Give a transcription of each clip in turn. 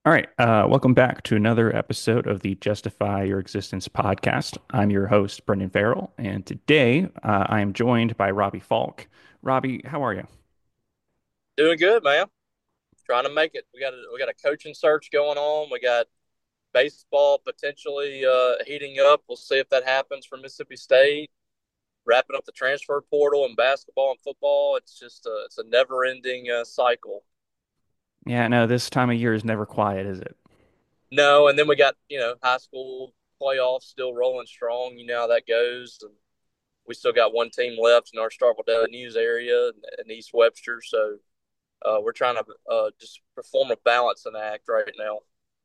All right, welcome back to another episode of the Justify Your Existence podcast. I'm your host, Brendan Farrell, and today I am joined by Robbie Falk. Robbie, how are you? Doing good, man. Trying to make it. We got a coaching search going on. We got baseball potentially heating up. We'll see if that happens for Mississippi State. Wrapping up the transfer portal and basketball and football. It's a never ending cycle. Yeah, no, this time of year is never quiet, is it? No, and then we got high school playoffs still rolling strong. You know how that goes, and we still got one team left in our Starkville Daily News area and East Webster. So we're trying to just perform a balancing act right now.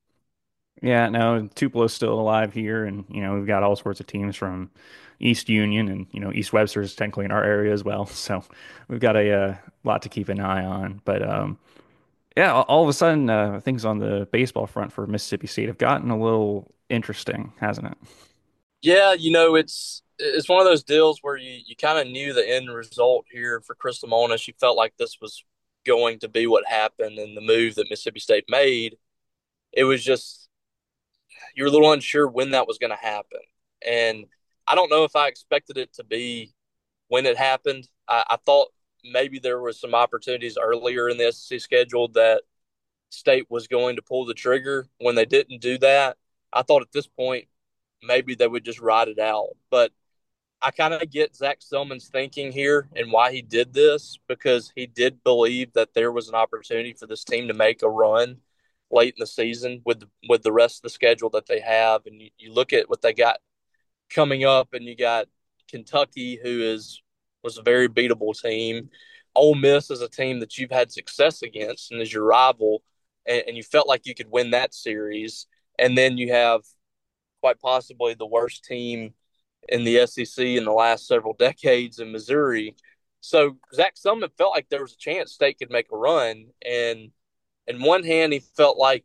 Yeah, no, Tupelo's still alive here, and we've got all sorts of teams from East Union, and East Webster is technically in our area as well. So we've got a lot to keep an eye on. But yeah, all of a sudden, things on the baseball front for Mississippi State have gotten a little interesting, hasn't it? Yeah, it's one of those deals where you kind of knew the end result here for Crystal Monas. You felt like this was going to be what happened and the move that Mississippi State made. It was just you were a little unsure when that was going to happen, and I don't know if I expected it to be when it happened. I thought maybe there was some opportunities earlier in the SEC schedule that State was going to pull the trigger. When they didn't do that, I thought at this point maybe they would just ride it out, but I kind of get Zach Stillman's thinking here and why he did this because he did believe that there was an opportunity for this team to make a run late in the season with the rest of the schedule that they have, and you look at what they got coming up, and you got Kentucky, who is was a very beatable team. Ole Miss is a team that you've had success against and is your rival, and you felt like you could win that series, and then you have quite possibly the worst team in the SEC in the last several decades in Missouri. So Zach Summon felt like there was a chance State could make a run, and in one hand, he felt like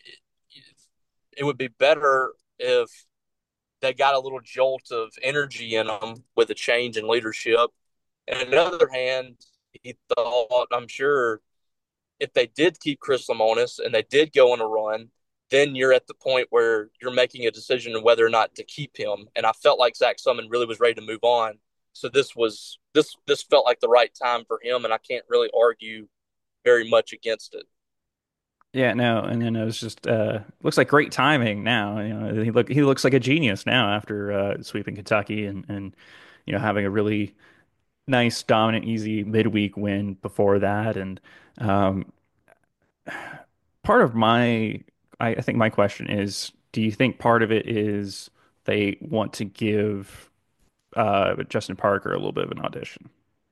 it would be better if they got a little jolt of energy in them with a change in leadership. And on the other hand, he thought, I'm sure, if they did keep Chris Lemonis and they did go on a run, then you're at the point where you're making a decision on whether or not to keep him. And I felt like Zach Summon really was ready to move on. So this felt like the right time for him, and I can't really argue very much against it. Yeah, no, and then it was just looks like great timing now. He looks like a genius now after sweeping Kentucky and having a really nice, dominant, easy midweek win before that. And um, part of I think my question is, do you think part of it is they want to give Justin Parker a little bit of an audition?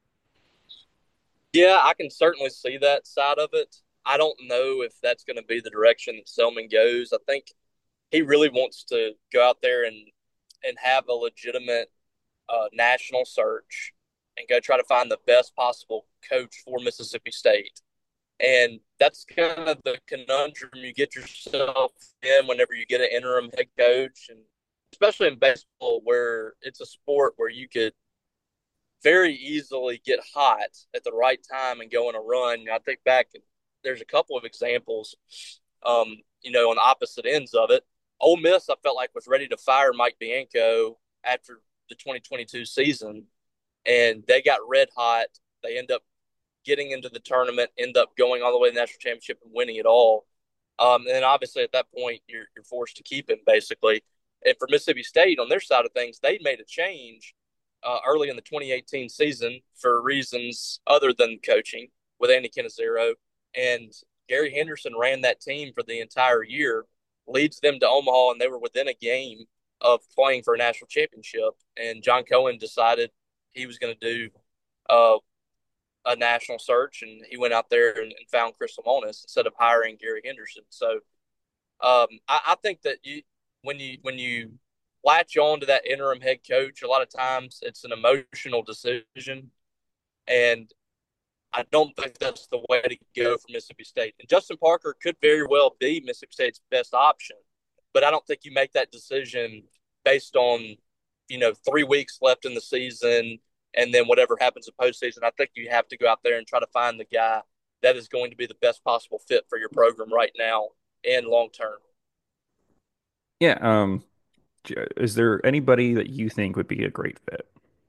Yeah, I can certainly see that side of it. I don't know if that's going to be the direction that Selman goes. I think he really wants to go out there and have a legitimate national search and go try to find the best possible coach for Mississippi State. And that's kind of the conundrum you get yourself in whenever you get an interim head coach, and especially in baseball, where it's a sport where you could very easily get hot at the right time and go on a run. I think back, there's a couple of examples, on the opposite ends of it. Ole Miss, I felt like was ready to fire Mike Bianco after the 2022 season, and they got red hot. They end up getting into the tournament, end up going all the way to the national championship and winning it all. And then obviously at that point, you're forced to keep him basically. And for Mississippi State on their side of things, they made a change early in the 2018 season for reasons other than coaching with Andy Canizero. And Gary Henderson ran that team for the entire year, leads them to Omaha, and they were within a game of playing for a national championship. And John Cohen decided he was going to do uh, a national search, and he went out there and found Chris Lemonis instead of hiring Gary Henderson. So I think that when you latch on to that interim head coach, a lot of times it's an emotional decision, and I don't think that's the way to go for Mississippi State. And Justin Parker could very well be Mississippi State's best option, but I don't think you make that decision based on 3 weeks left in the season and then whatever happens in postseason. I think you have to go out there and try to find the guy that is going to be the best possible fit for your program right now. and long term. Yeah. Is there anybody that you think would be a great fit?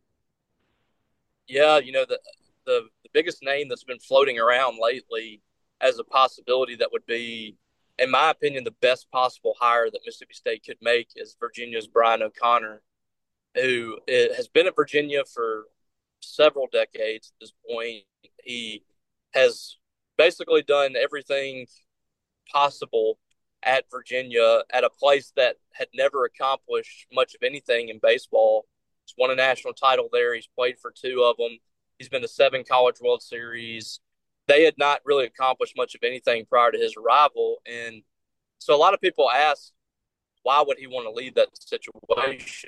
Yeah, the biggest name that's been floating around lately as a possibility that would be, in my opinion, the best possible hire that Mississippi State could make is Virginia's Brian O'Connor, who has been at Virginia for several decades at this point. He has basically done everything possible at Virginia at a place that had never accomplished much of anything in baseball. He's won a national title there. He's played for two of them. He's been to seven College World Series. They had not really accomplished much of anything prior to his arrival. And so a lot of people ask, why would he want to leave that situation?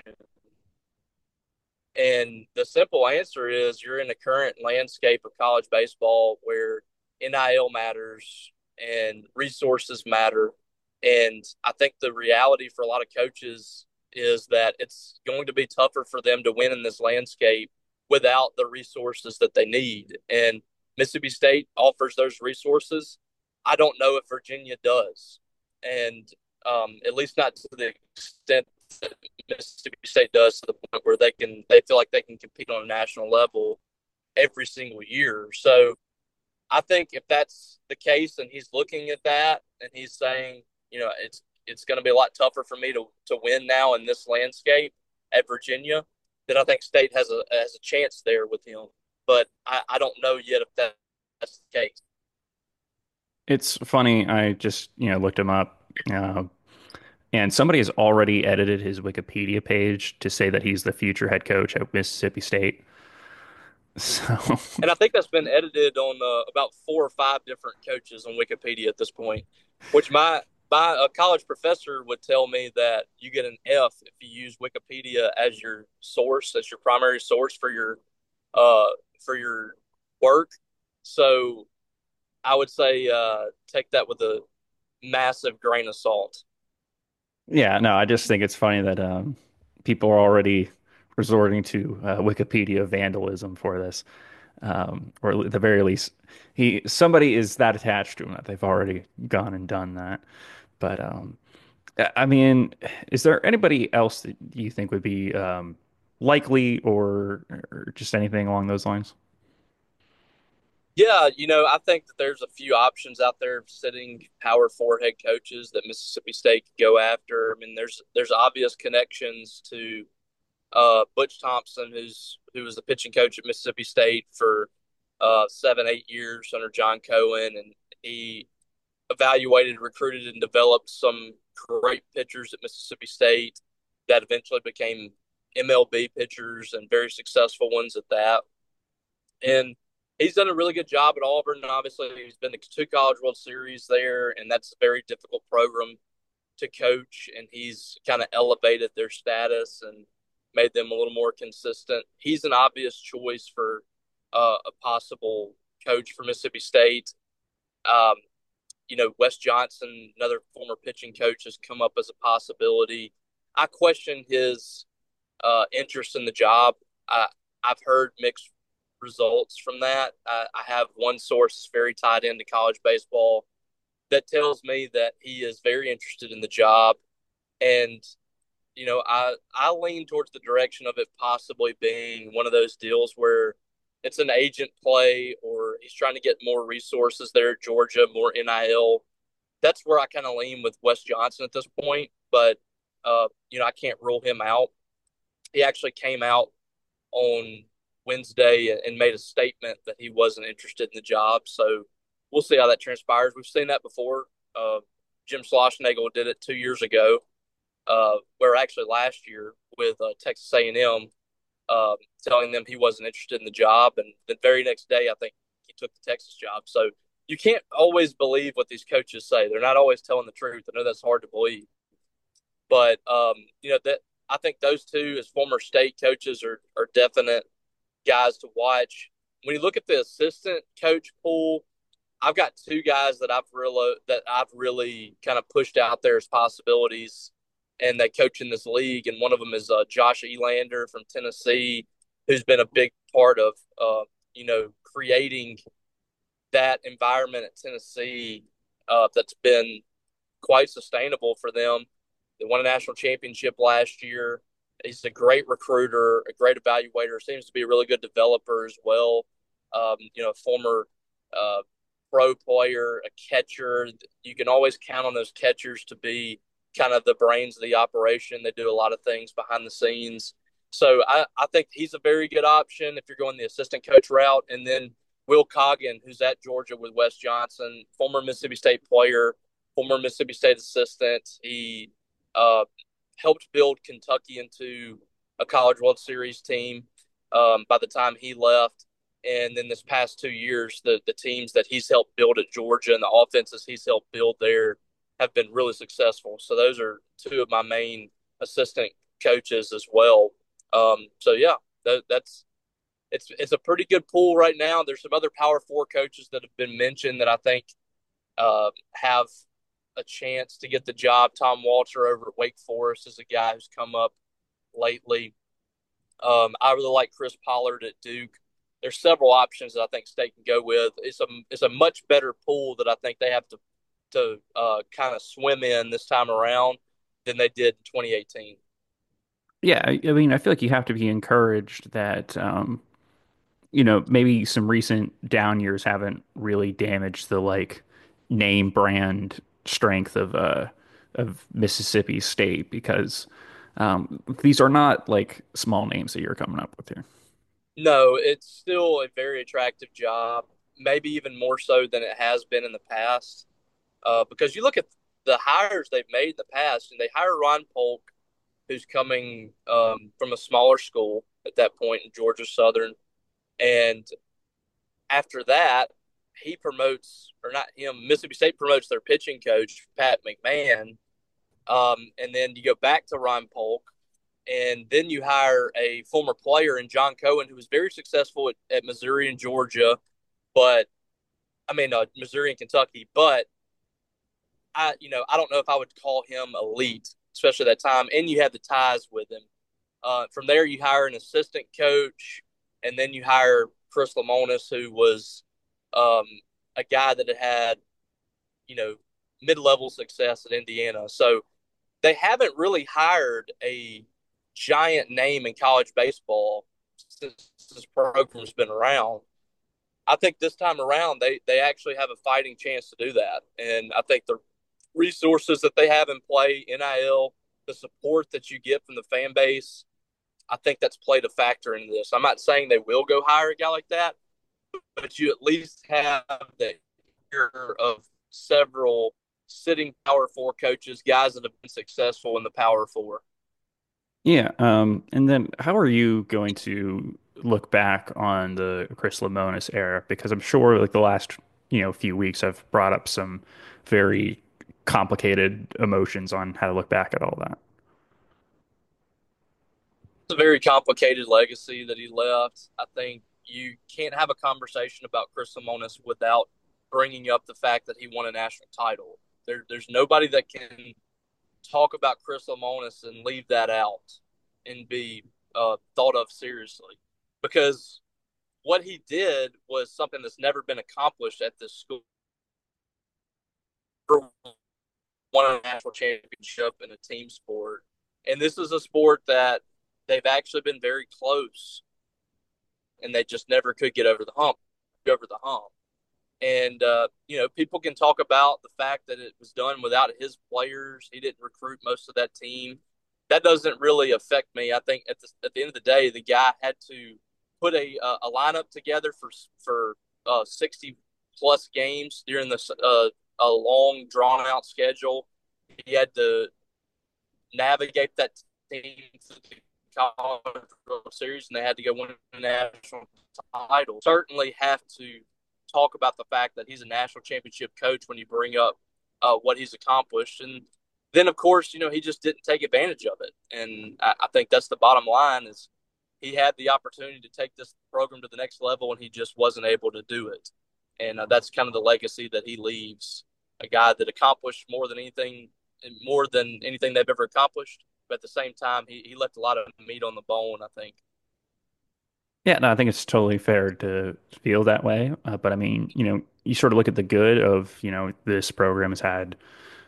And the simple answer is you're in the current landscape of college baseball where NIL matters and resources matter. And I think the reality for a lot of coaches is that it's going to be tougher for them to win in this landscape without the resources that they need. And Mississippi State offers those resources. I don't know if Virginia does. And at least not to the extent that Mississippi State does, to the point where they feel like they can compete on a national level every single year. So I think if that's the case and he's looking at that and he's saying, it's going to be a lot tougher for me to win now in this landscape at Virginia, then I think State has a chance there with him. But I don't know yet if that's the case. It's funny. I just, looked him up, and somebody has already edited his Wikipedia page to say that he's the future head coach at Mississippi State. So, And I think that's been edited on about four or five different coaches on Wikipedia at this point. Which my college professor would tell me that you get an F if you use Wikipedia as your source, as your primary source uh, for your work. So I would say take that with a massive grain of salt. yeah, no, I just think it's funny that people are already resorting to Wikipedia vandalism for this. Or at the very least, he somebody is that attached to him that they've already gone and done that. But I mean, is there anybody else that you think would be likely or just anything along those lines? Yeah, I think that there's a few options out there sitting power four head coaches that Mississippi State could go after. I mean, there's obvious connections to Butch Thompson, who was the pitching coach at Mississippi State for 7, 8 years under John Cohen, and he evaluated, recruited, and developed some great pitchers at Mississippi State that eventually became MLB pitchers and very successful ones at that. And he's done a really good job at Auburn. Obviously, he's been to two College World Series there, and that's a very difficult program to coach. And he's kind of elevated their status and made them a little more consistent. He's an obvious choice for a possible coach for Mississippi State. Um, Wes Johnson, another former pitching coach, has come up as a possibility. I question his interest in the job. I've heard mixed results from that. I have one source very tied into college baseball that tells me that he is very interested in the job, and I lean towards the direction of it possibly being one of those deals where it's an agent play or he's trying to get more resources there at Georgia, more NIL. That's where I kind of lean with Wes Johnson at this point, but I can't rule him out. He actually came out on Wednesday and made a statement that he wasn't interested in the job. So we'll see how that transpires. We've seen that before. Jim Schlossnagle did it 2 years ago, where actually last year with Texas A&M, telling them he wasn't interested in the job, and the very next day, I think he took the Texas job. So you can't always believe what these coaches say. They're not always telling the truth. I know that's hard to believe, but that I think those two, as former state coaches, are definite guys to watch. When you look at the assistant coach pool, I've got two guys that I've really kind of pushed out there as possibilities, and they coach in this league. And one of them is Josh Elander from Tennessee, who's been a big part of creating that environment at Tennessee that's been quite sustainable for them. They won a national championship last year. He's a great recruiter, a great evaluator. Seems to be a really good developer as well. Former uh, pro player, a catcher. You can always count on those catchers to be kind of the brains of the operation. They do a lot of things behind the scenes. So I think he's a very good option if you're going the assistant coach route. And then Will Coggin, who's at Georgia with Wes Johnson, former Mississippi State player, former Mississippi State assistant. He uh, helped build Kentucky into a College World Series team by the time he left. And then this past 2 years, the teams that he's helped build at Georgia and the offenses he's helped build there have been really successful. So those are two of my main assistant coaches as well. So yeah, that's it's a pretty good pool right now. There's some other Power Four coaches that have been mentioned that I think have a chance to get the job. Tom Walter over at Wake Forest is a guy who's come up lately. I really like Chris Pollard at Duke. There's several options that I think State can go with. It's a much better pool that I think they have to kind of swim in this time around than they did in 2018. Yeah, I mean, I feel like you have to be encouraged that maybe some recent down years haven't really damaged the like name brand strength of Mississippi State because these are not like small names that you're coming up with here. No, it's still a very attractive job, maybe even more so than it has been in the past. Because you look at the hires they've made in the past, and they hire Ron Polk, who's coming from a smaller school at that point in Georgia Southern, and after that, he promotes, or not him, Mississippi State promotes their pitching coach, Pat McMahon. And then you go back to Ron Polk, and then you hire a former player in John Cohen, who was very successful at Missouri and Georgia, but Missouri and Kentucky. But I don't know if I would call him elite, especially at that time. And you have the ties with him. From there, you hire an assistant coach, and then you hire Chris Lemonis, who was um, a guy that had you know mid-level success at Indiana. So they haven't really hired a giant name in college baseball since this program's been around. I think this time around they actually have a fighting chance to do that, and I think the resources that they have in play, NIL, the support that you get from the fan base, I think that's played a factor in this. I'm not saying they will go hire a guy like that, but you at least have the ear of several sitting Power Four coaches, guys that have been successful in the Power Four. Yeah, and then how are you going to look back on the Chris Lemonis era? Because I'm sure like the last, few weeks I've brought up some very complicated emotions on how to look back at all that. It's a very complicated legacy that he left. I think you can't have a conversation about Chris Lemonis without bringing up the fact that he won a national title. There's nobody that can talk about Chris Lemonis and leave that out and be thought of seriously, because what he did was something that's never been accomplished at this school. Won a national championship in a team sport, and this is a sport that they've actually been very close, and they just never could get over the hump. Over the hump. And people can talk about the fact that it was done without his players. He didn't recruit most of that team. That doesn't really affect me. I think at the end of the day, the guy had to put a lineup together for 60 plus games during this a long drawn out schedule. He had to navigate that team to the College World Series, and they had to go win a national title. Certainly have to talk about the fact that he's a national championship coach when you bring up what he's accomplished. And then, of course, he just didn't take advantage of it. And I think that's the bottom line is he had the opportunity to take this program to the next level, and he just wasn't able to do it. And that's kind of the legacy that he leaves, a guy that accomplished more than anything they've ever accomplished. But at the same time, he left a lot of meat on the bone, I think. Yeah, no, I think it's totally fair to feel that way. But I mean, you sort of look at the good of, this program has had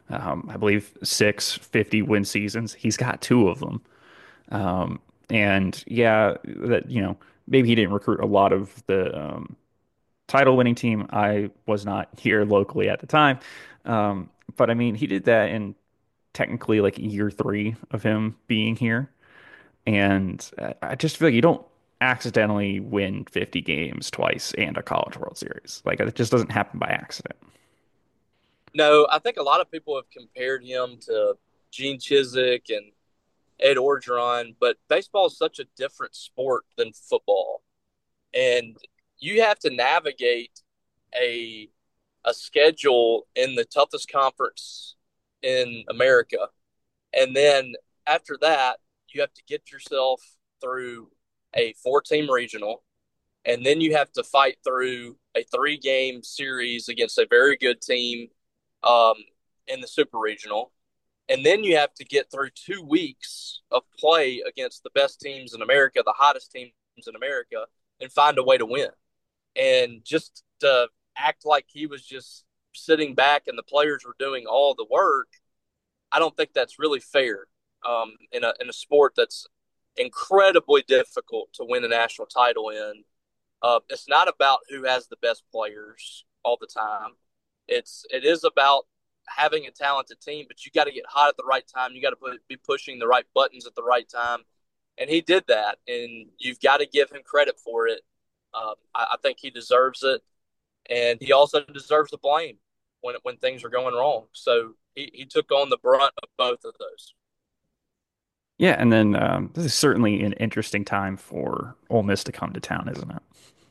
I believe 6 50 win seasons. He's got two of them. And yeah, that maybe he didn't recruit a lot of the title winning team. I was not here locally at the time. But I mean, he did that in technically like year three of him being here. And I just feel like you don't accidentally win 50 games twice and a College World Series. Like it just doesn't happen by accident. No, I think a lot of people have compared him to Gene Chizik and Ed Orgeron, but baseball is such a different sport than football, and you have to navigate a a schedule in the toughest conference in America, and then after that, you have to get yourself through a four-team regional, and then you have to fight through a three-game series against a very good team um, in the Super Regional, and then you have to get through 2 weeks of play against the best teams in America, the hottest teams in America, and find a way to win. And just to act like he was just sitting back and the players were doing all the work, I don't think that's really fair in a sport that's incredibly difficult to win a national title in. It's not about who has the best players all the time. It is about having a talented team, but you got to get hot at the right time. You got to be pushing the right buttons at the right time, and he did that. And you've got to give him credit for it. I think he deserves it, and he also deserves the blame when things are going wrong. So he took on the brunt of both of those. Yeah, and then this is certainly an interesting time for Ole Miss to come to town, isn't it?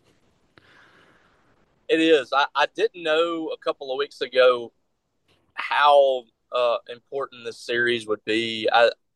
It is. I didn't know a couple of weeks ago how important this series would be.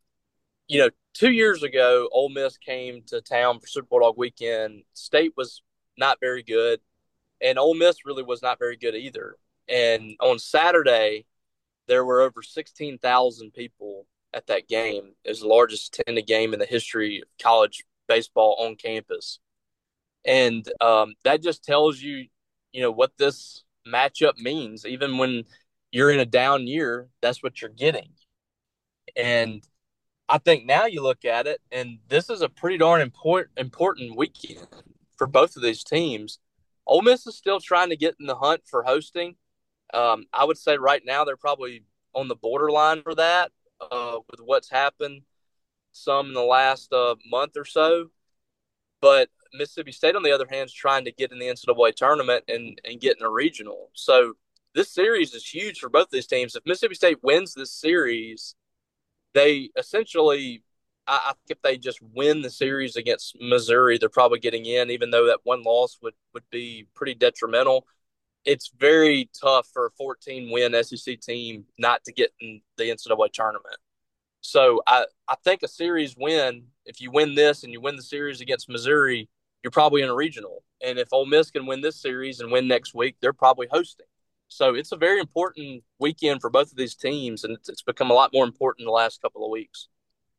2 years ago, Ole Miss came to town for Super Bulldog weekend. State was not very good, and Ole Miss really was not very good either. And on Saturday, there were over 16,000 people at that game. It was the largest attended game in the history of college baseball on campus. And that just tells you, what this matchup means. Even when you're in a down year, that's what you're getting. And I think now you look at it, and this is a pretty darn important weekend for both of these teams. Ole Miss is still trying to get in the hunt for hosting. I would say right now they're probably on the borderline for that with what's happened some in the last month or so. But Mississippi State, on the other hand, is trying to get in the NCAA tournament and get in a regional. So this series is huge for both these teams. If Mississippi State wins this series, they essentially, I think if they just win the series against Missouri, they're probably getting in, even though that one loss would be pretty detrimental. It's very tough for a 14 win SEC team not to get in the NCAA tournament. So I think a series win, if you win this and you win the series against Missouri, you're probably in a regional. And if Ole Miss can win this series and win next week, they're probably hosting. So it's a very important weekend for both of these teams, and it's become a lot more important in the last couple of weeks.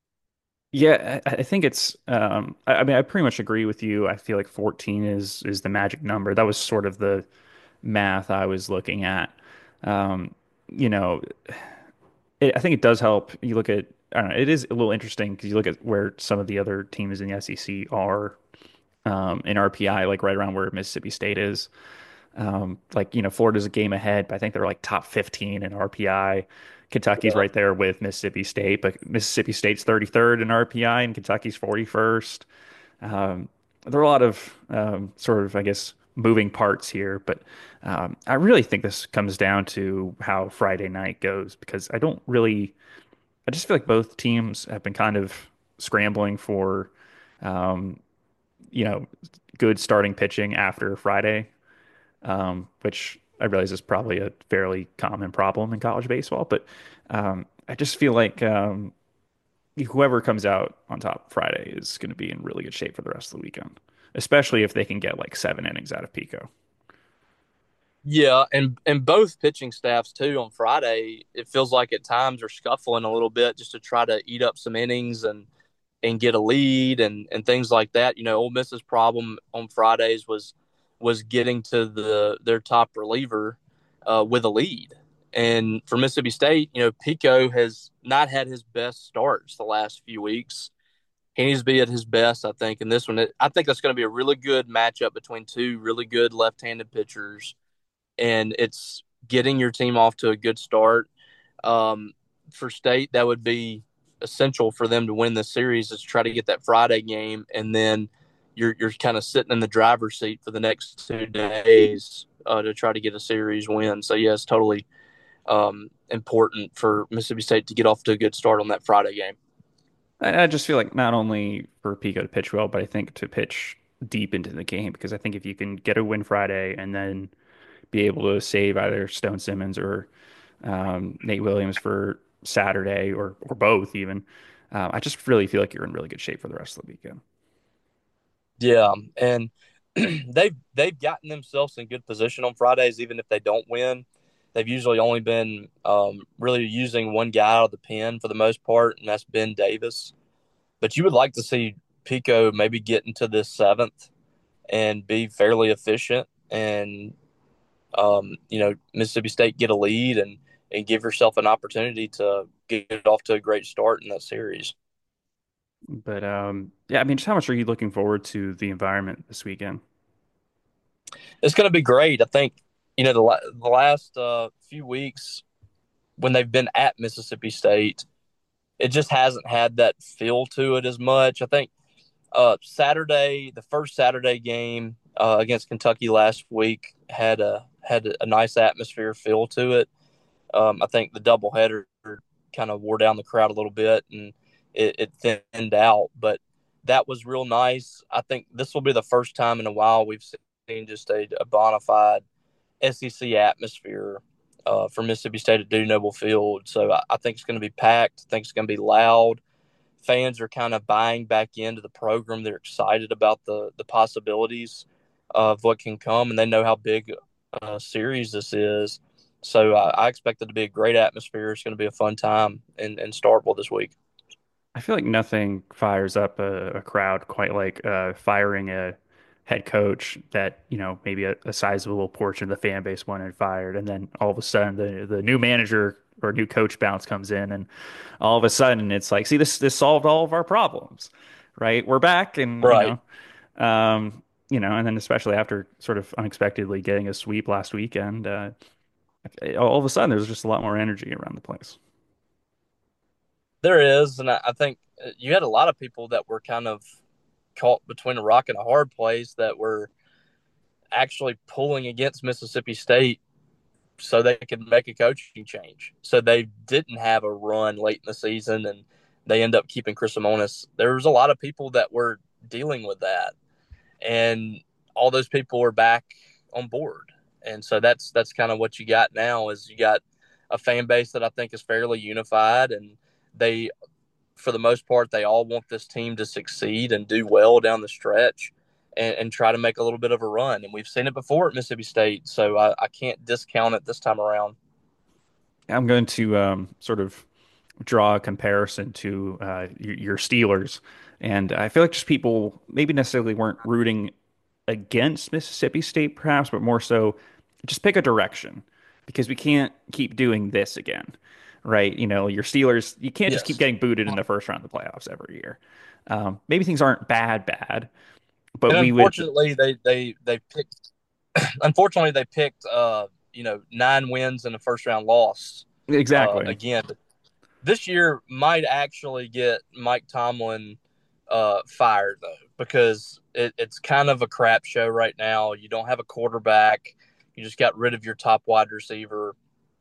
Yeah, I think it's I mean I pretty much agree with you. I feel like 14 is the magic number. That was sort of the math I was looking at. Um, you know, I think it does help. You look at I don't know, it is a little interesting because you look at where some of the other teams in the SEC are in RPI, like right around where Mississippi State is. Like, Florida's a game ahead, but I think they're like top 15 in RPI. Kentucky's Yeah. right there with Mississippi State, but Mississippi State's 33rd in RPI and Kentucky's 41st. There are a lot of sort of, I guess, moving parts here, but I really think this comes down to how Friday night goes because I just feel like both teams have been kind of scrambling for, um, you know, good starting pitching after Friday, which I realize is probably a fairly common problem in college baseball. But I just feel like whoever comes out on top Friday is going to be in really good shape for the rest of the weekend, especially if they can get like 7 innings out of Pico. Yeah, and both pitching staffs too on Friday, it feels like at times are scuffling a little bit just to try to eat up some innings and get a lead and things like that. Ole Miss's problem on Fridays was getting to their top reliever with a lead, And for Mississippi State, Pico has not had his best starts the last few weeks. He needs to be at his best, I think, in this one. I think that's going to be a really good matchup between two really good left-handed pitchers, and it's getting your team off to a good start. Um, for State, that would be essential for them to win this series is try to get that Friday game, and then you're kind of sitting in the driver's seat for the next 2 days to try to get a series win. So yes, totally important for Mississippi State to get off to a good start on that Friday game. I just feel like not only for Pico to pitch well, but I think to pitch deep into the game because I think if you can get a win Friday and then be able to save either Stone Simmons or Nate Williams for Saturday or both even, I just really feel like you're in really good shape for the rest of the weekend. Yeah, and they've gotten themselves in good position on Fridays, even if they don't win. They've usually only been really using one guy out of the pen for the most part, and that's Ben Davis. But you would like to see Pico maybe get into this seventh and be fairly efficient, and Mississippi State get a lead and give yourself an opportunity to get off to a great start in that series. But yeah, I mean, just how much are you looking forward to the environment this weekend? It's going to be great. I think the last few weeks when they've been at Mississippi State, it just hasn't had that feel to it as much. I think Saturday, the first Saturday game against Kentucky last week had a nice atmosphere feel to it. I think the doubleheader kind of wore down the crowd a little bit and it thinned out, but that was real nice. I think this will be the first time in a while we've seen just a bona fide SEC atmosphere for Mississippi State at Dudy Noble Field. So I think it's going to be packed. I think it's going to be loud. Fans are kind of buying back into the program. They're excited about the possibilities of what can come, and they know how big a series this is. So I expect it to be a great atmosphere. It's going to be a fun time in Starkville this week. I feel like nothing fires up a crowd quite like firing a head coach that, maybe a sizable portion of the fan base wanted fired. And then all of a sudden the new manager or new coach bounce comes in and all of a sudden it's like, see, this solved all of our problems, right? We're back and, Right. and then especially after sort of unexpectedly getting a sweep last weekend, all of a sudden there's just a lot more energy around the place. There is, and I think you had a lot of people that were kind of caught between a rock and a hard place that were actually pulling against Mississippi State so they could make a coaching change. So they didn't have a run late in the season, and they end up keeping Chris Amonis. There was a lot of people that were dealing with that, and all those people are back on board. And so that's kind of what you got now is you got a fan base that I think is fairly unified, and they, for the most part, they all want this team to succeed and do well down the stretch and try to make a little bit of a run. And we've seen it before at Mississippi State, so I can't discount it this time around. I'm going to sort of draw a comparison to your Steelers. And I feel like just people maybe necessarily weren't rooting against Mississippi State, perhaps, but more so just pick a direction because we can't keep doing this again, right? Your Steelers, you can't just keep Yes. getting booted in the first round of the playoffs every year. Maybe things aren't bad, but And we would unfortunately, they picked. Unfortunately, they picked 9 wins and a first round loss exactly. again. This year might actually get Mike Tomlin fired though, because it's kind of a crap show right now. You don't have a quarterback. You just got rid of your top wide receiver.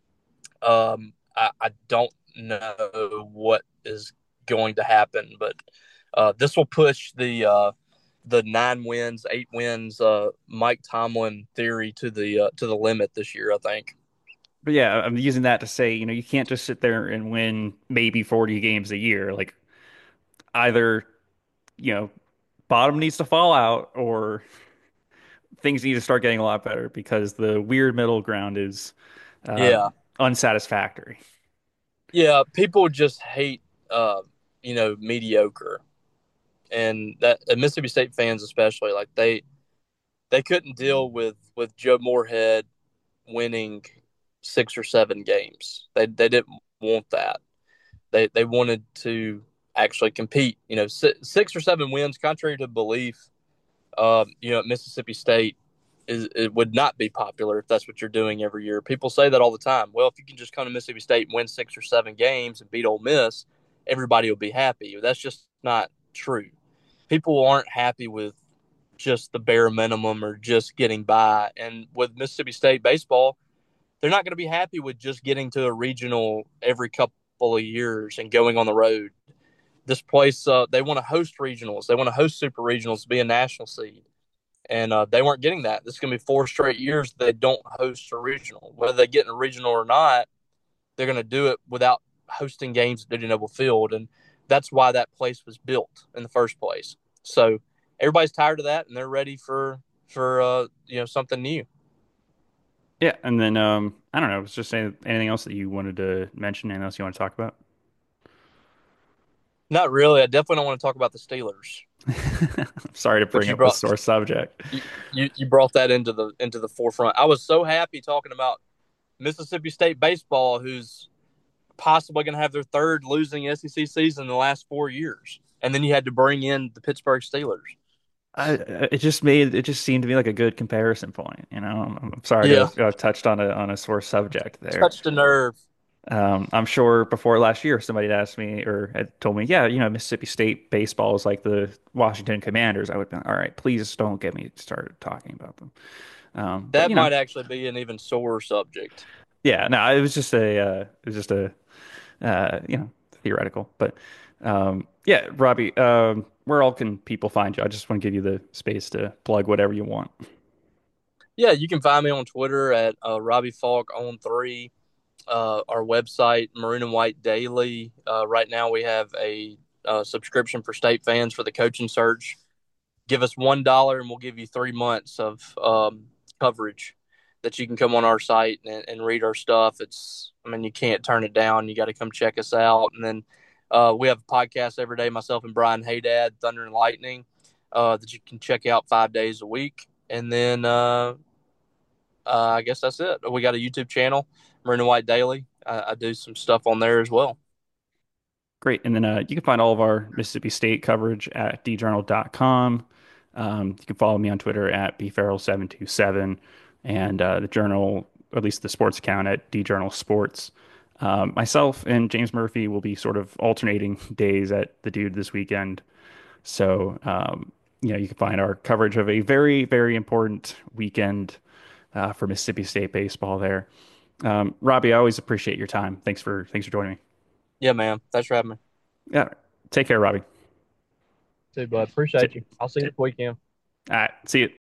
I don't know what is going to happen, but this will push the 9 wins, 8 wins, Mike Tomlin theory to the limit this year. I think. But yeah, I'm using that to say, you can't just sit there and win maybe 40 games a year. Like either, you know, bottom needs to fall out or things need to start getting a lot better because the weird middle ground is Yeah, unsatisfactory. yeah. People just hate mediocre, and that Mississippi State fans especially like they couldn't deal with Joe Moorhead winning 6 or 7 games. They didn't want that. They wanted to actually compete. 6 or 7 wins, contrary to belief. At Mississippi State it would not be popular if that's what you're doing every year. People say that all the time. Well, if you can just come to Mississippi State and win 6 or 7 games and beat Ole Miss, everybody will be happy. That's just not true. People aren't happy with just the bare minimum or just getting by. And with Mississippi State baseball, they're not going to be happy with just getting to a regional every couple of years and going on the road. This place, they want to host regionals. They want to host super regionals to be a national seed. And they weren't getting that. This is going to be 4 straight years they don't host a regional. Whether they get in a regional or not, they're going to do it without hosting games at Dudy Noble Field. And that's why that place was built in the first place. So everybody's tired of that, and they're ready for something new. Yeah, and then I don't know. I was just saying anything else that you wanted to mention, anything else you want to talk about? Not really. I definitely don't want to talk about the Steelers, I'm sorry to but bring you up a brought sore subject. you brought that into the forefront. I was so happy talking about Mississippi State baseball, who's possibly going to have their third losing SEC season in the last 4 years, and then you had to bring in the Pittsburgh Steelers. It just seemed to me like a good comparison point. I'm sorry to Yeah, have touched on a sore subject there. touched a nerve. I'm sure before last year somebody had asked me or had told me, yeah, Mississippi State baseball is like the Washington Commanders. I would have been, all right, please don't get me started talking about them. But That might actually be an even sore subject. yeah, no, it was just a theoretical. But yeah, Robbie, where all can people find you? I just want to give you the space to plug whatever you want. Yeah, you can find me on Twitter at Robbie Falk on three. Our website, Maroon and White Daily. Right now, we have a subscription for state fans for the coaching search. Give us $1 and we'll give you 3 months of coverage that you can come on our site and read our stuff. I mean, you can't turn it down. You got to come check us out. And then we have a podcast every day, myself and Brian Haydad, Thunder and Lightning, that you can check out 5 days a week. And then I guess that's it. We got a YouTube channel, Maroon and White Daily. I do some stuff on there as well. Great. And then you can find all of our Mississippi State coverage at djournal.com. You can follow me on Twitter at bfarrell727 and the journal, at least the sports account at djournal sports. Myself and James Murphy will be sort of alternating days at the Dude this weekend. So, you can find our coverage of a very, very important weekend for Mississippi State baseball there. Robbie, I always appreciate your time. Thanks for joining me. Yeah, man. Thanks for having me. Yeah. Take care, Robbie. Too, bud. See, Appreciate you. I'll see you see, this weekend. all right. See you.